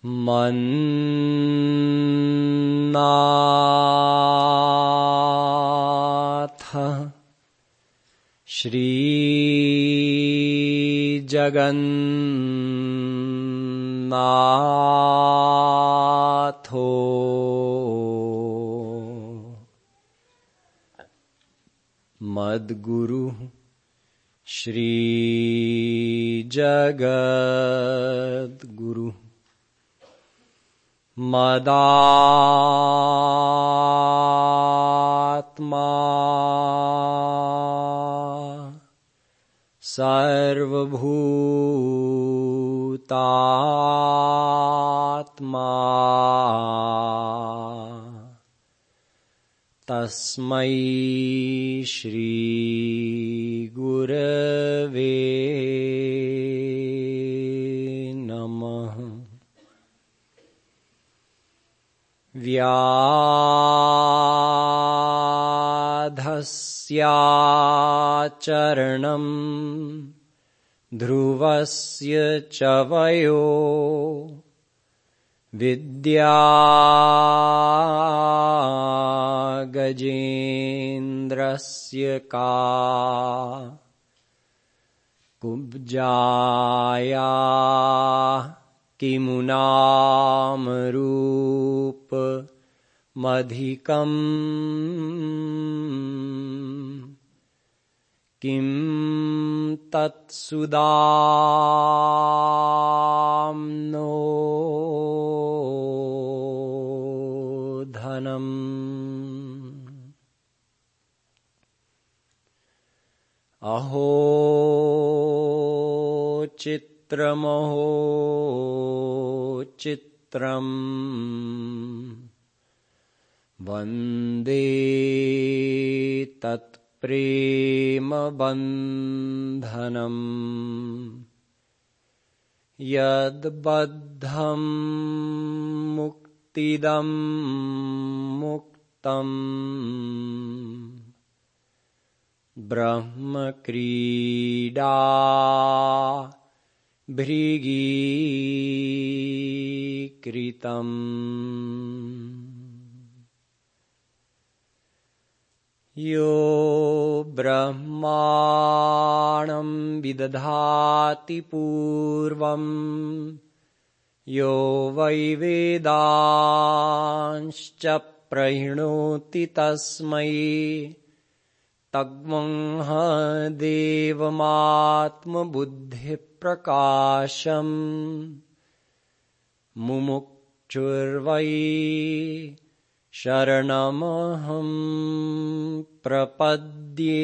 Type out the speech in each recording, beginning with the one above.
मन्नाथ श्रीजगन्नाथो मद्गुरुः श्रीजगद्गुरुः मदात्मा सर्वभूतात्मा तस्मै श्री गुरवे नमः। व्याधस्याचरणं ध्रुवस्य च वयो विद्या गजेन्द्रस्य का कुब्जाया किमुनामरूपमधिकम् किं तत्सुदाम्नो धनम्। अहो चित्रमहो चित्रम् वन्दे तत्प्रेमबन्धनम् यद्बद्धं मुक्तिदं मुक्तम् ब्रह्मक्रीडा भृगीकृतम्। यो ब्रह्माणं विदधाति पूर्वं यो वै वेदांश्च प्रहिणोति तस्मै तग्मंह देवमात्मबुद्धिप्रकाशम् मुमुक्षुर्वै शरणमहं प्रपद्ये।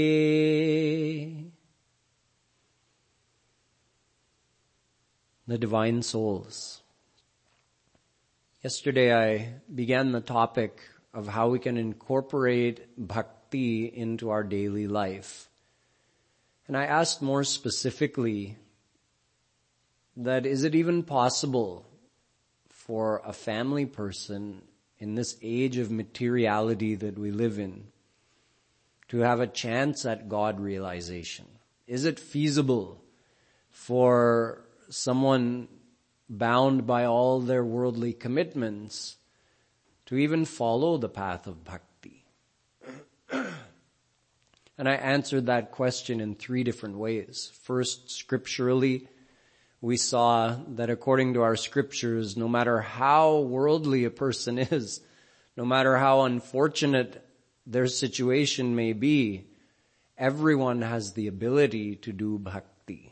The Divine Souls. Yesterday I began the topic of how we can incorporate bhakti into our daily life. And I asked more specifically that is it even possible for a family person in this age of materiality that we live in to have a chance at God realization? Is it feasible for someone bound by all their worldly commitments to even follow the path of bhakti? And I answered that question in 3 different ways. First, scripturally, we saw that according to our scriptures, no matter how worldly a person is, no matter how unfortunate their situation may be, everyone has the ability to do bhakti.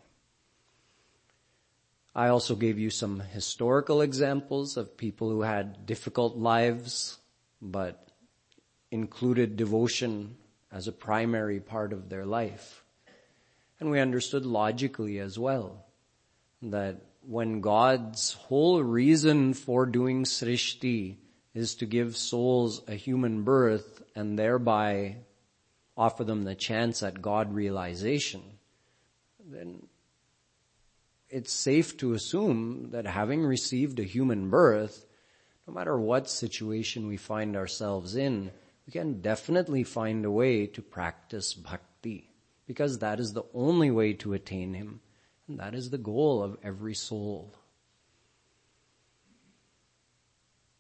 I also gave you some historical examples of people who had difficult lives, but included devotion as a primary part of their life. And we understood logically as well that when God's whole reason for doing srishti is to give souls a human birth and thereby offer them the chance at God realization, then it's safe to assume that having received a human birth, no matter what situation we find ourselves in, we can definitely find a way to practice bhakti, because that is the only way to attain Him, and that is the goal of every soul.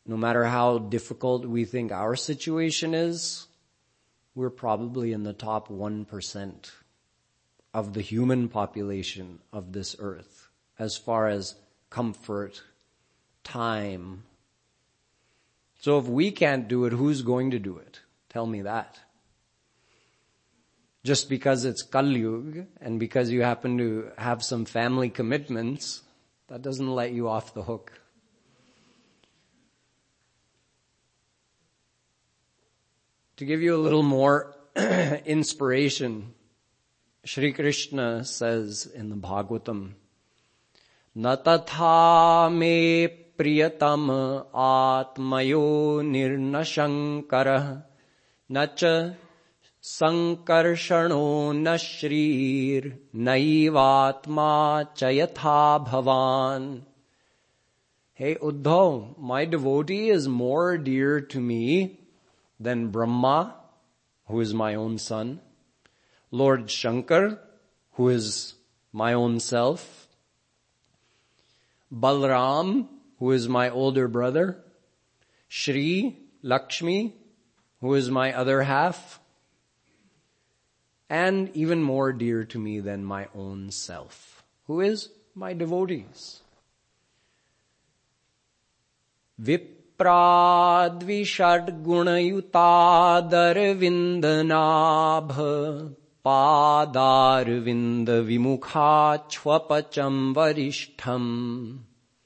no matter how difficult we think our situation is, we're probably in the top 1% of the human population of this earth as far as comfort, time. So if we can't do it, who's going to do it? Tell me that. Just because it's Kali Yuga and because you happen to have some family commitments, that doesn't let you off the hook. To give you a little more inspiration, Shri Krishna says in the Bhagavatam, "Na tatha me priyatam atmayo nirnashankara na cha sankarshano na shrir naivatma chayatha bhavan." Hey Uddhav, my devotee is more dear to me than Brahma, who is my own son, Lord Shankar, who is my own self, Balram, who is my older brother, Shri, Lakshmi, who is my other half, and even more dear to me than my own self, who is my devotees. Viprad gunayutadar vindanabha padar vinda vimukha chvapacham varishtham.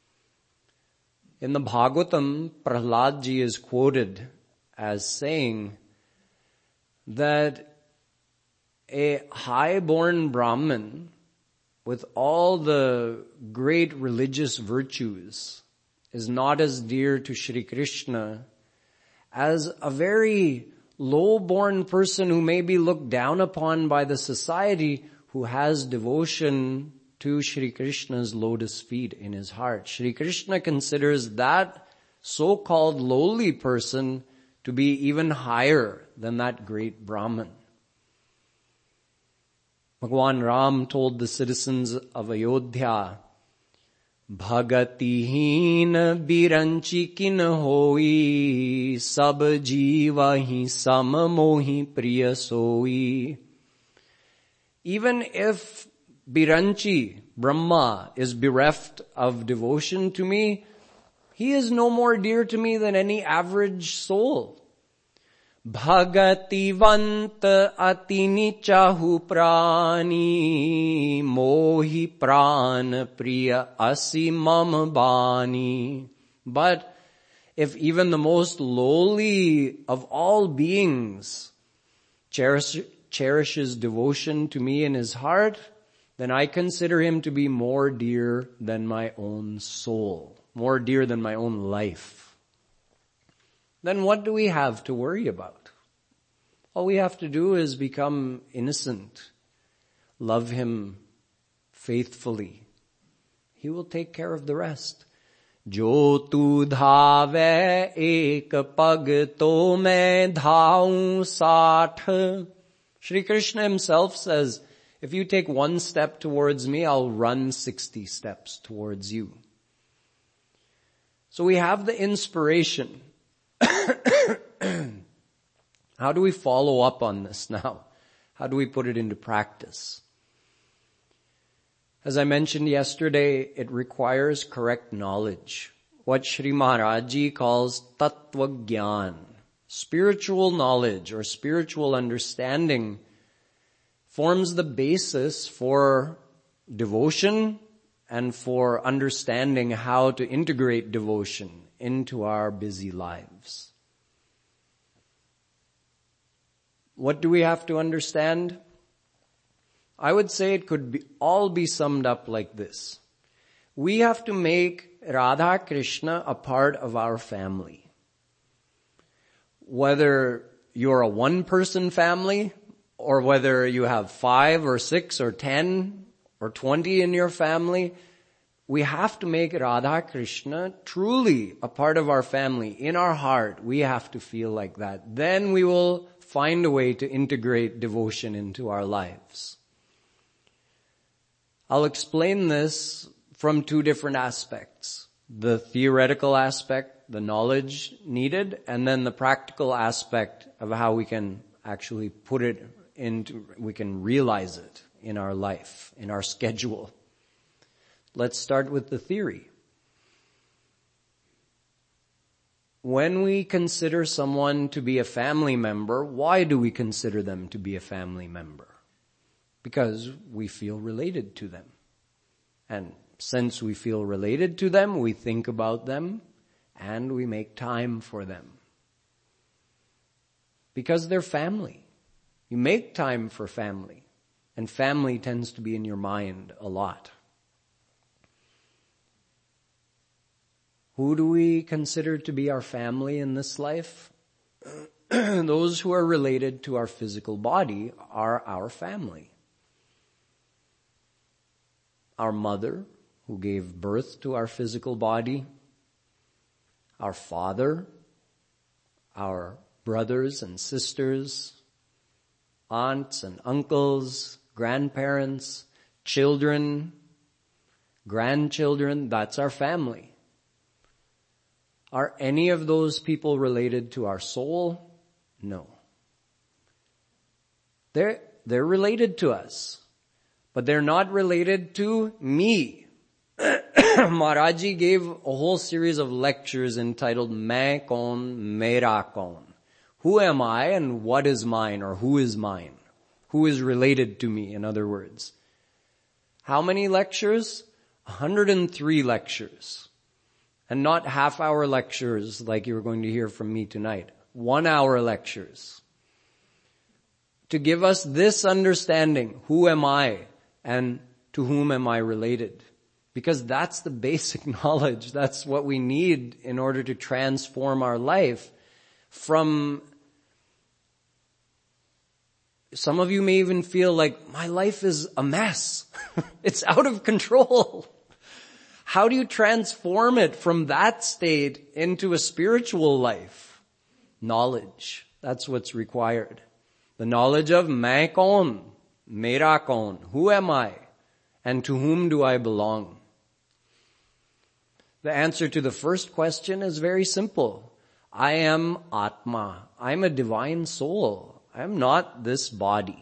In the Bhagavatam, Prahlad ji is quoted as saying that a high-born Brahmin with all the great religious virtues is not as dear to Shri Krishna as a very low-born person who may be looked down upon by the society who has devotion to Shri Krishna's lotus feet in his heart. Shri Krishna considers that so-called lowly person to be even higher than that great Brahmin. Bhagwan Ram told the citizens of Ayodhya, "Bhagatihin biranchi kin hoi, sab jiva hi sam mohi priya soi." Even if Biranchi, Brahma, is bereft of devotion to me, he is no more dear to me than any average soul. Bhagativant atini chahu prani, mohi pran priya asi mam bani. But if even the most lowly of all beings cherishes devotion to me in his heart, then I consider him to be more dear than my own soul, more dear than my own life. Then what do we have to worry about? All we have to do is become innocent, love him faithfully. He will take care of the rest. Jo tu dhave ek pag to main dhaun saath. Shri Krishna himself says, if you take one step towards me, I'll run 60 steps towards you. So we have the inspiration. How do we follow up on this now? How do we put it into practice? As I mentioned yesterday, it requires correct knowledge. What Shri Maharaj Ji calls Tattva Gyan. Spiritual knowledge or spiritual understanding forms the basis for devotion and for understanding how to integrate devotion into our busy lives. What do we have to understand? I would say it could all be summed up like this. We have to make Radha Krishna a part of our family. Whether you're a one-person family, or whether you have 5 or 6 or 10 or 20 in your family, we have to make Radha Krishna truly a part of our family. In our heart, we have to feel like that. Then we will find a way to integrate devotion into our lives. I'll explain this from 2 different aspects. the theoretical aspect, the knowledge needed, and then the practical aspect of how we can actually put it into, we can realize it in our life, in our schedule. Let's start with the theory. When we consider someone to be a family member, why do we consider them to be a family member? Because we feel related to them. And since we feel related to them, we think about them and we make time for them. Because they're family. You make time for family. And family tends to be in your mind a lot. Who do we consider to be our family in this life? Those who are related to our physical body are our family. Our mother, who gave birth to our physical body, our father, our brothers and sisters, aunts and uncles, grandparents, children, grandchildren, that's our family. Are any of those people related to our soul? No. They're related to us, but they're not related to me. Maharaji gave a whole series of lectures entitled Main Kaun, Mera Kaun. Who am I and what is mine, or who is mine? Who is related to me, in other words. How many lectures? 103 lectures. And not half-hour lectures like you're going to hear from me tonight. 1-hour lectures. To give us this understanding, who am I and to whom am I related? Because that's the basic knowledge. That's what we need in order to transform our life from... Some of you may even feel like, my life is a mess. It's out of control. How do you transform it from that state into a spiritual life? Knowledge. That's what's required. The knowledge of Main Kaun, Mera Kaun. Who am I? And to whom do I belong? The answer to the first question is very simple. I am Atma. I'm a divine soul. I'm not this body.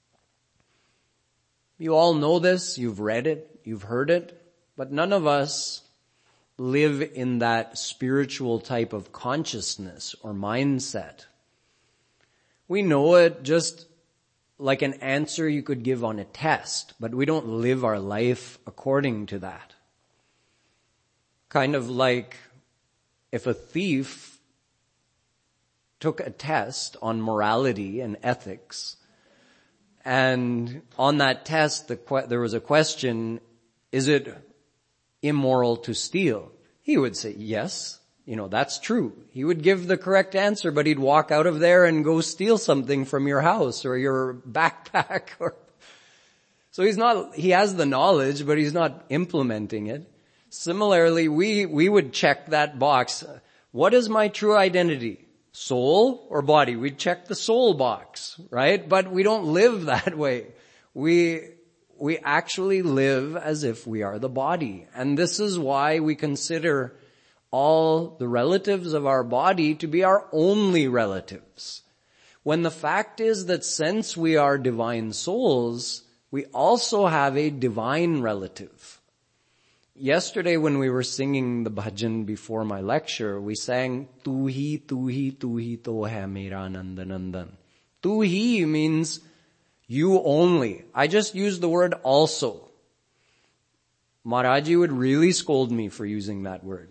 You all know this. You've read it. You've heard it. But none of us live in that spiritual type of consciousness or mindset. We know it just like an answer you could give on a test, but we don't live our life according to that. Kind of like if a thief took a test on morality and ethics, and on that test there was a question, is it immoral to steal? He would say, yes, that's true. He would give the correct answer, but he'd walk out of there and go steal something from your house or your backpack. So he has the knowledge, but he's not implementing it. Similarly, we would check that box. What is my true identity? Soul or body? We'd check the soul box, right? But we don't live that way. We actually live as if we are the body. And this is why we consider all the relatives of our body to be our only relatives. When the fact is that since we are divine souls, we also have a divine relative. Yesterday when we were singing the bhajan before my lecture, we sang, Tu hi to hai mera nandan nandan. Tu hi means you only. I just used the word also. Maharaji would really scold me for using that word.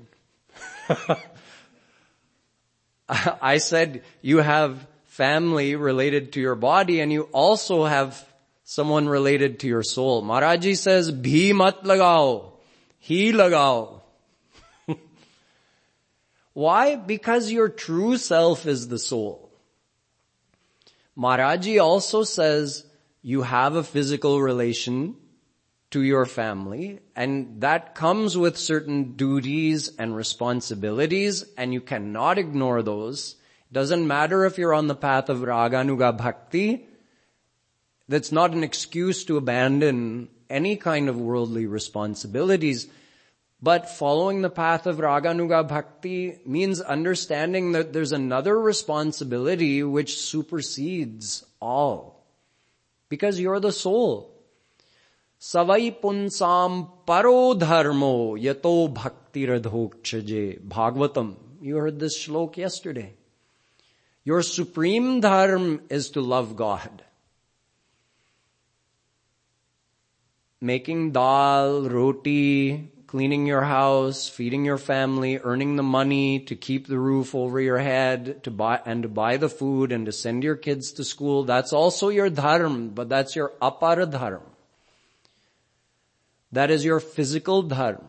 I said you have family related to your body and you also have someone related to your soul. Maharaji says, bhi mat lagao, hi lagao. Why? Because your true self is the soul. Maharaji also says you have a physical relation to your family, and that comes with certain duties and responsibilities, and you cannot ignore those. Doesn't matter if you're on the path of Raganuga Bhakti. That's not an excuse to abandon any kind of worldly responsibilities. But following the path of Raganuga Bhakti means understanding that there's another responsibility which supersedes all. Because you're the soul. Savai punsam paro dharmo yato bhakti radhokshaje. Bhagavatam. You heard this shlok yesterday. Your supreme dharma is to love God. Making dal, roti, cleaning your house, feeding your family, earning the money to keep the roof over your head, to buy the food and to send your kids to school. That's also your dharma, but that's your apara dharma. That is your physical dharma.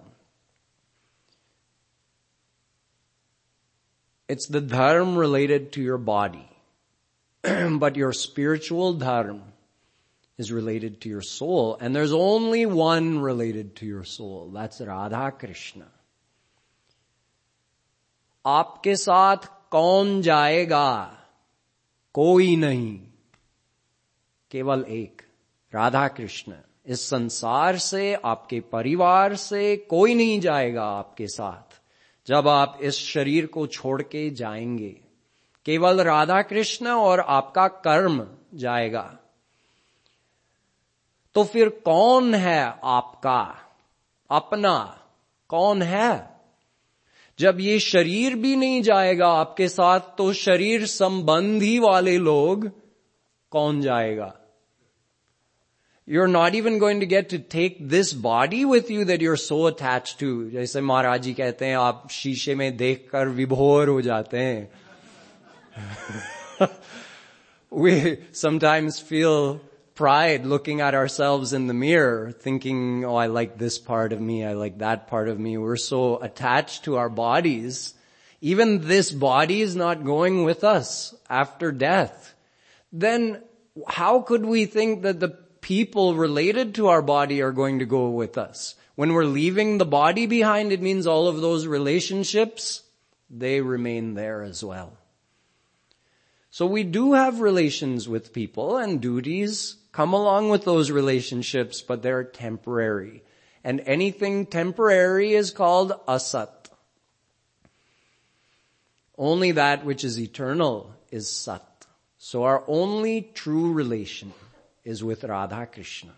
It's the dharma related to your body. But your spiritual dharma is related to your soul. And there's only one related to your soul. That's Radha Krishna. Aapke saath kaun jayega? Koi nahi. Keval ek. Radha Krishna. इस संसार से, आपके परिवार से कोई नहीं जाएगा आपके साथ जब आप इस शरीर को छोड़ के जाएंगे. केवल राधा कृष्ण और आपका कर्म जाएगा. तो फिर कौन है आपका अपना? कौन है? जब ये शरीर भी नहीं जाएगा आपके साथ तो शरीर संबंधी वाले लोग कौन जाएगा? You're not even going to get to take this body with you that you're so attached to. जैसे महाराज जी कहते हैं आप शीशे में देखकर विभोर हो जाते हैं. We sometimes feel pride looking at ourselves in the mirror, thinking, oh, I like this part of me, I like that part of me. We're so attached to our bodies. Even this body is not going with us after death. Then how could we think that the people related to our body are going to go with us? When we're leaving the body behind, it means all of those relationships, they remain there as well. So we do have relations with people and duties come along with those relationships, but they're temporary. And anything temporary is called asat. Only that which is eternal is sat. So our only true relation is with Radha Krishna.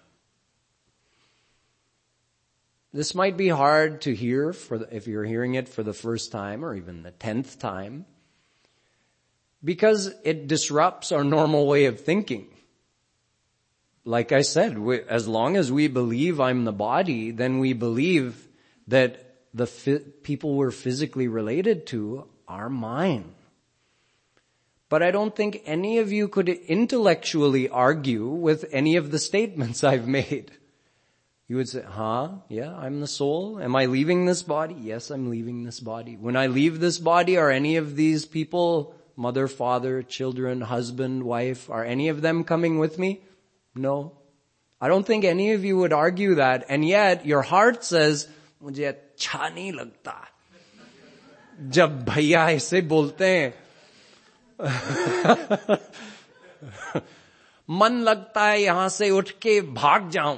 This might be hard to hear if you're hearing it for the first time or even the 10th time, because it disrupts our normal way of thinking. Like I said, as long as we believe I'm the body, then we believe that the people we're physically related to are mine. But I don't think any of you could intellectually argue with any of the statements I've made. You would say, yeah, I'm the soul. Am I leaving this body? Yes, I'm leaving this body. When I leave this body, are any of these people, mother, father, children, husband, wife, are any of them coming with me? No. I don't think any of you would argue that. And yet, your heart says, मुझे अच्छा नहीं लगता जब भैया ऐसे बोलते हैं. मन लगता है यहां से उठ के भाग जाऊं.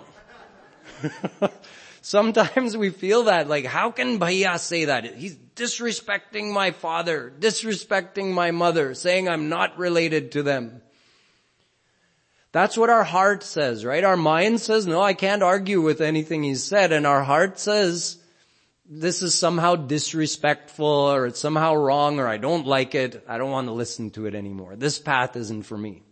Sometimes we feel that, like, how can bhaiya say that? He's disrespecting my father, disrespecting my mother, saying I'm not related to them. That's what our heart says, right? Our mind says, no, I can't argue with anything he said. And our heart says, this is somehow disrespectful, or it's somehow wrong, or I don't like it. I don't want to listen to it anymore. This path isn't for me.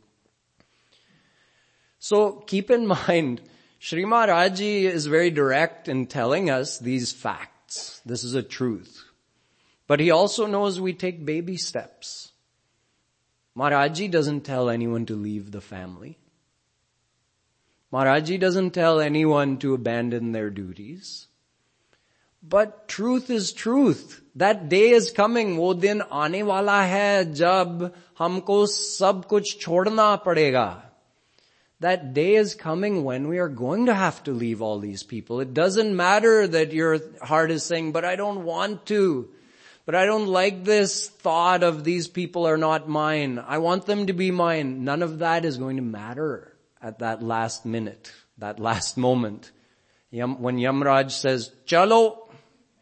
So keep in mind, Shri Maharaj Ji is very direct in telling us these facts. This is a truth. But he also knows we take baby steps. Maharaj Ji doesn't tell anyone to leave the family. Maharaj Ji doesn't tell anyone to abandon their duties. But truth is truth. That day is coming. वो दिन आने वाला है जब हमको सब कुछ छोड़ना पड़ेगा. That day is coming when we are going to have to leave all these people. It doesn't matter that your heart is saying, but I don't want to. But I don't like this thought of these people are not mine. I want them to be mine. None of that is going to matter at that last minute, that last moment. When Yamraj says, chalo,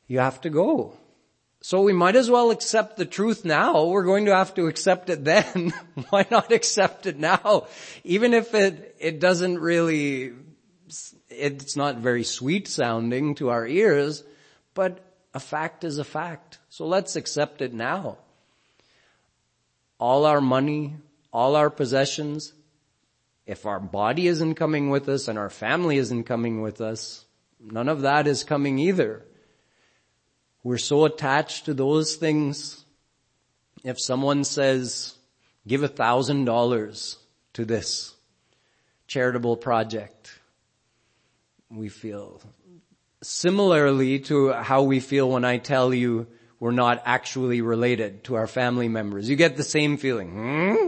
you have to go. So we might as well accept the truth now. We're going to have to accept it then. Why not accept it now? Even if it doesn't really, it's not very sweet sounding to our ears, but a fact is a fact. So let's accept it now. All our money, all our possessions, if our body isn't coming with us and our family isn't coming with us, none of that is coming either. We're so attached to those things. If someone says, give $1,000 to this charitable project, we feel similarly to how we feel when I tell you we're not actually related to our family members. You get the same feeling.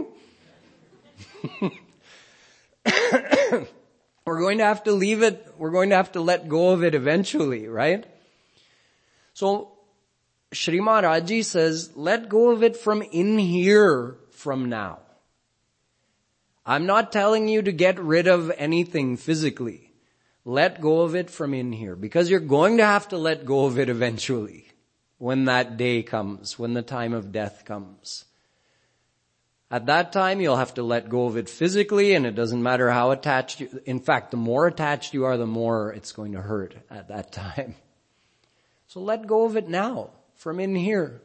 We're going to have to leave it. We're going to have to let go of it eventually, right? So, Shri Maharaji says, let go of it from in here from now. I'm not telling you to get rid of anything physically. Let go of it from in here, because you're going to have to let go of it eventually when that day comes, when the time of death comes. At that time, you'll have to let go of it physically, and it doesn't matter how attached you, in fact, the more attached you are, the more it's going to hurt at that time. So let go of it now, from in here.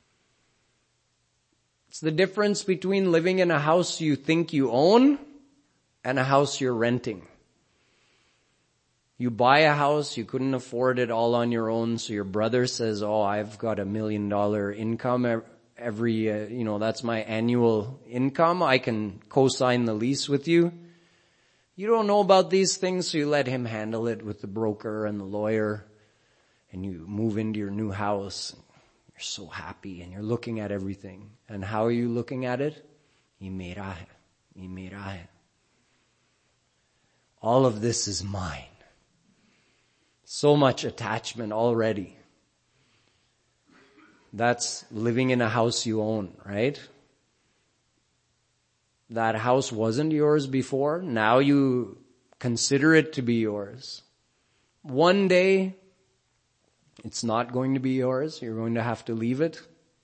It's the difference between living in a house you think you own and a house you're renting. You buy a house, you couldn't afford it all on your own, so your brother says, oh, I've got $1 million income every, that's my annual income. I can co-sign the lease with you. You don't know about these things, so you let him handle it with the broker and the lawyer. And you move into your new house, and you're so happy, and you're looking at everything. And how are you looking at it? All of this is mine. So much attachment already. That's living in a house you own, right? That house wasn't yours before. Now you consider it to be yours. One day, it's not going to be yours. You're going to have to leave it.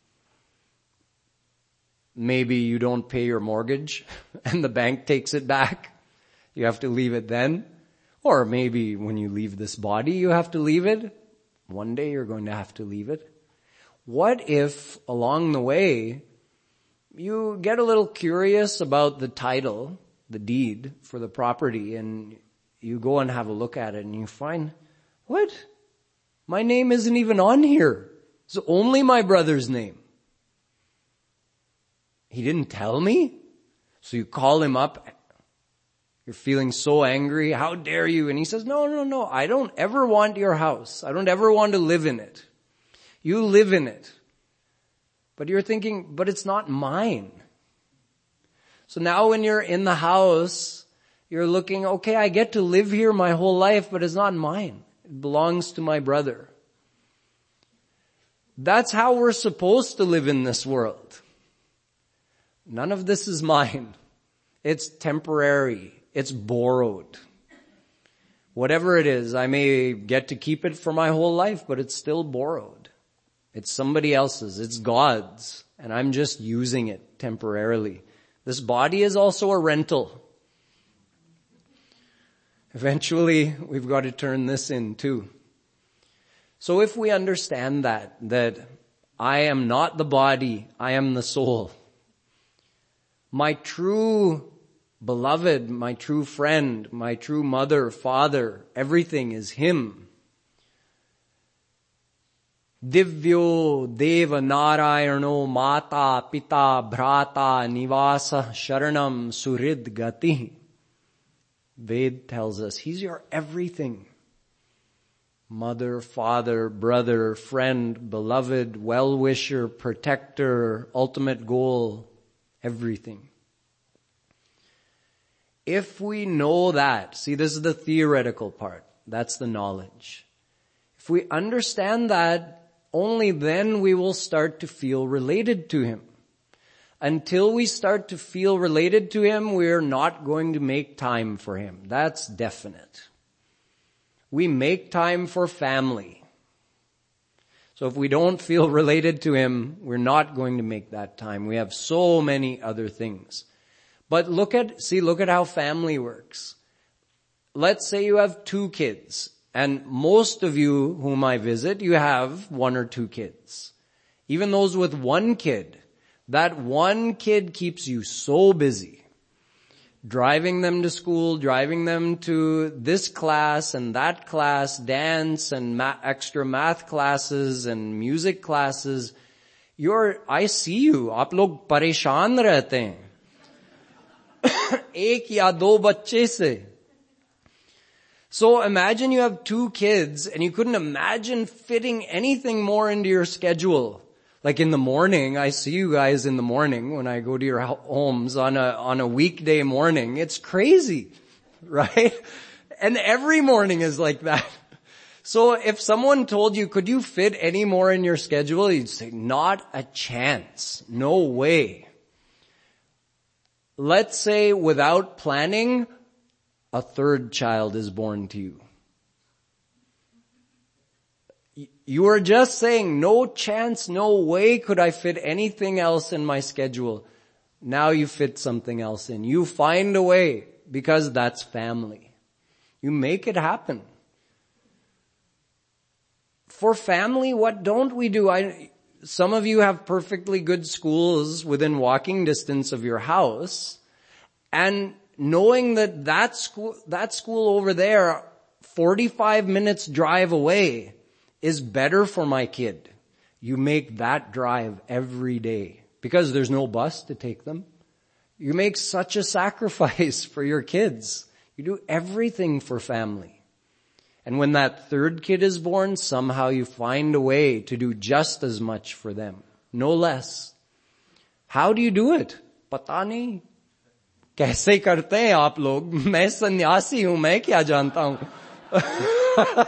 Maybe you don't pay your mortgage and the bank takes it back. You have to leave it then. Or maybe when you leave this body, you have to leave it. One day you're going to have to leave it. What if along the way you get a little curious about the title, the deed for the property, and you go and have a look at it and you find, what? My name isn't even on here. It's only my brother's name. He didn't tell me. So you call him up. You're feeling so angry. How dare you? And he says, no. I don't ever want your house. I don't ever want to live in it. You live in it. But you're thinking, but it's not mine. So now when you're in the house, you're looking, okay, I get to live here my whole life, but it's not mine. It belongs to my brother. That's how we're supposed to live in this world. None of this is mine. It's temporary. It's borrowed. Whatever it is, I may get to keep it for my whole life, but it's still borrowed. It's somebody else's. It's God's. And I'm just using it temporarily. This body is also a rental. Eventually, we've got to turn this in too. So if we understand that I am not the body, I am the soul. My true beloved, my true friend, my true mother, father, everything is Him. Divyo Deva Narayano Mata Pita Bhrata Nivasa Sharanam Surid Gati. Ved tells us He's your everything. Mother, father, brother, friend, beloved, well-wisher, protector, ultimate goal, everything. If we know that, see, this is the theoretical part. That's the knowledge. If we understand that, only then we will start to feel related to Him. Until we start to feel related to Him, we're not going to make time for Him. That's definite. We make time for family. So if we don't feel related to him, we're not going to make that time. We have so many other things. But look at how family works. Let's say you have 2 kids, and most of you whom I visit, you have 1 or 2 kids. Even those with 1 kid, that 1 kid keeps you so busy. Driving them to school, driving them to this class and that class, dance and extra math classes and music classes. I see you, आप लोग परेशान रहते हैं. 1 या 2 बच्चे से. So imagine you have 2 kids and you couldn't imagine fitting anything more into your schedule. Like in the morning, I see you guys in the morning when I go to your homes on a weekday morning. It's crazy, right? And every morning is like that. So if someone told you, could you fit any more in your schedule? You'd say, not a chance. No way. Let's say without planning, a 3rd child is born to you. You are just saying, no chance, no way could I fit anything else in my schedule. Now you fit something else in. You find a way because that's family. You make it happen. For family, what don't we do? Some of you have perfectly good schools within walking distance of your house, and knowing that school over there, 45 minutes drive away, is better for my kid. You make that drive every day because there's no bus to take them. You make such a sacrifice for your kids. You do everything for family. And when that 3rd kid is born, somehow you find a way to do just as much for them. No less. How do you do it? Pata nahi. कैसे करते हैं आप लोग? मैं सन्यासी हूं, मैं क्या जानता हूं.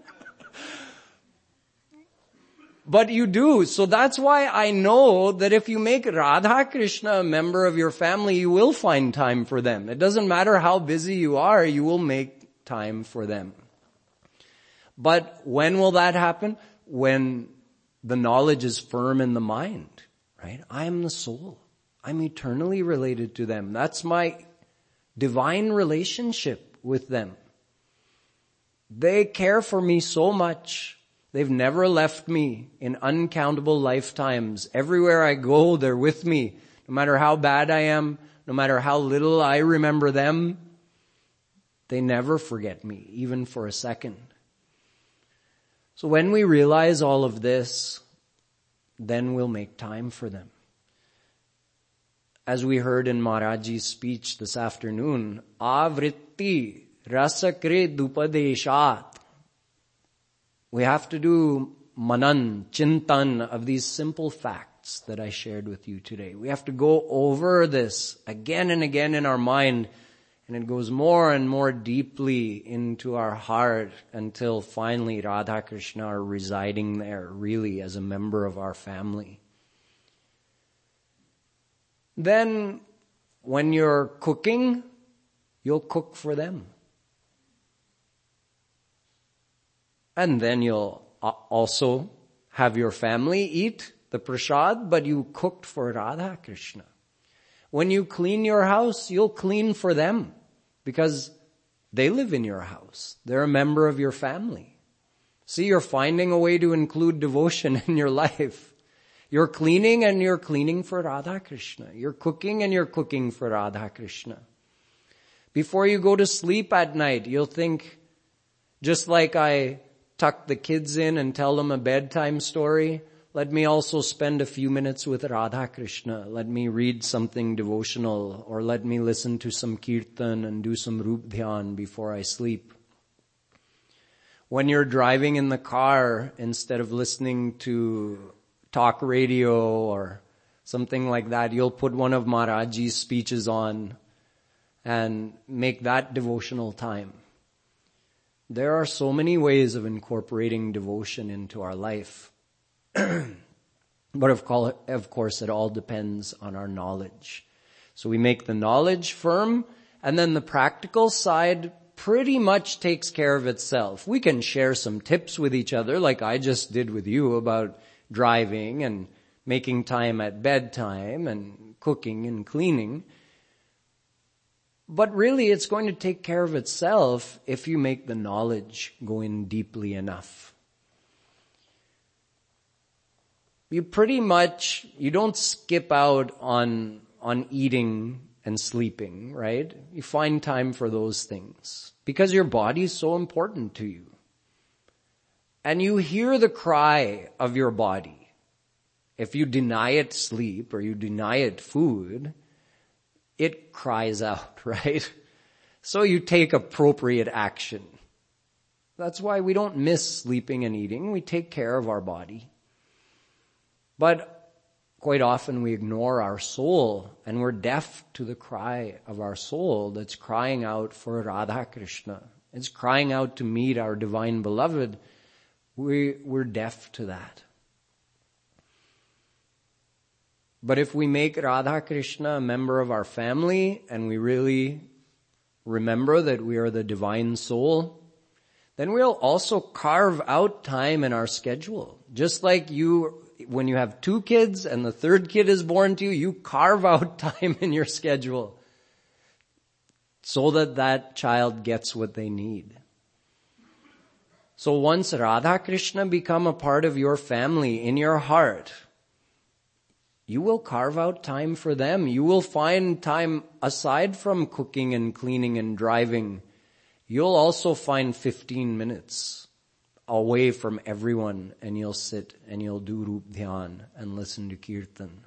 But you do. So that's why I know that if you make Radha Krishna a member of your family, you will find time for them. It doesn't matter how busy you are, you will make time for them. But when will that happen? When the knowledge is firm in the mind, right? I am the soul. I'm eternally related to them. That's my divine relationship with them. They care for me so much. They've never left me in uncountable lifetimes. Everywhere I go, they're with me. No matter how bad I am, no matter how little I remember them, they never forget me, even for a second. So when we realize all of this, then we'll make time for them. As we heard in Maharajji's speech this afternoon, avritti rasakre dupadeshat. We have to do manan, chintan of these simple facts that I shared with you today. We have to go over this again and again in our mind, and it goes more and more deeply into our heart until finally Radha Krishna are residing there really as a member of our family. Then when you're cooking, you'll cook for them. And then you'll also have your family eat the prasad, but you cooked for Radha Krishna. When you clean your house, you'll clean for them because they live in your house. They're a member of your family. See, you're finding a way to include devotion in your life. You're cleaning and you're cleaning for Radha Krishna. You're cooking and you're cooking for Radha Krishna. Before you go to sleep at night, you'll think, just like I tuck the kids in and tell them a bedtime story, let me also spend a few minutes with Radha Krishna. Let me read something devotional, or let me listen to some kirtan and do some Rup Dhyan before I sleep. When you're driving in the car, instead of listening to talk radio or something like that, you'll put one of Maharajji's speeches on and make that devotional time. There are so many ways of incorporating devotion into our life. But of course, it all depends on our knowledge. So we make the knowledge firm, and then the practical side pretty much takes care of itself. We can share some tips with each other like I just did with you about driving and making time at bedtime and cooking and cleaning. But really it's going to take care of itself if you make the knowledge go in deeply enough. You don't skip out on eating and sleeping, right? You find time for those things because your body is so important to you. And you hear the cry of your body. If you deny it sleep or you deny it food, it cries out, right? So you take appropriate action. That's why we don't miss sleeping and eating. We take care of our body. But quite often we ignore our soul and we're deaf to the cry of our soul that's crying out for Radha Krishna. It's crying out to meet our divine beloved. We're deaf to that. But if we make Radha Krishna a member of our family and we really remember that we are the divine soul, then we'll also carve out time in our schedule. Just like when you have 2 kids and the 3rd kid is born to you, you carve out time in your schedule so that child gets what they need. So once Radha Krishna become a part of your family in your heart, you will carve out time for them. You will find time aside from cooking and cleaning and driving. You'll also find 15 minutes away from everyone and you'll sit and you'll do Rup Dhyan and listen to Kirtan.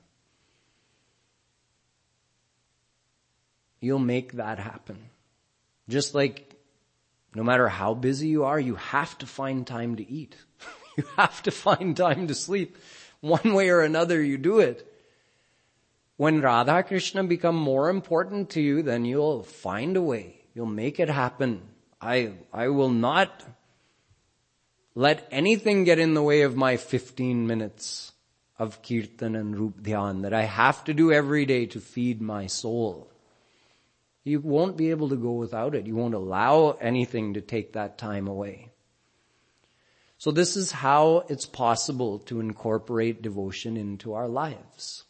You'll make that happen. Just like no matter how busy you are, you have to find time to eat. You have to find time to sleep. One way or another you do it. When Radha Krishna become more important to you, then you'll find a way. You'll make it happen. I will not let anything get in the way of my 15 minutes of Kirtan and Rup Dhyan that I have to do every day to feed my soul. You won't be able to go without it. You won't allow anything to take that time away. So this is how it's possible to incorporate devotion into our lives.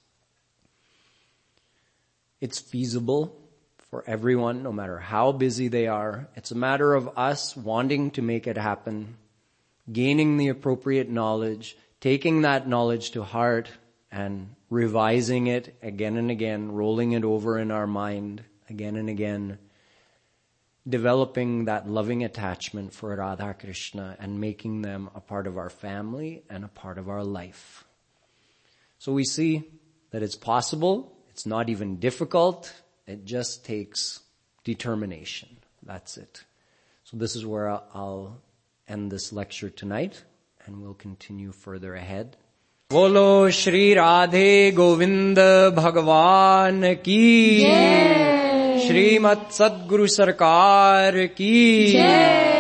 It's feasible for everyone, no matter how busy they are. It's a matter of us wanting to make it happen, gaining the appropriate knowledge, taking that knowledge to heart and revising it again and again, rolling it over in our mind again and again, developing that loving attachment for Radha Krishna and making them a part of our family and a part of our life. So we see that it's possible. It's not even difficult. It just takes determination. That's it. So this is where I'll end this lecture tonight, and we'll continue further ahead. Bolo Shri Radhe Govind Bhagwan ki Jai. Shrimat Sadguru Sarkar ki Jai.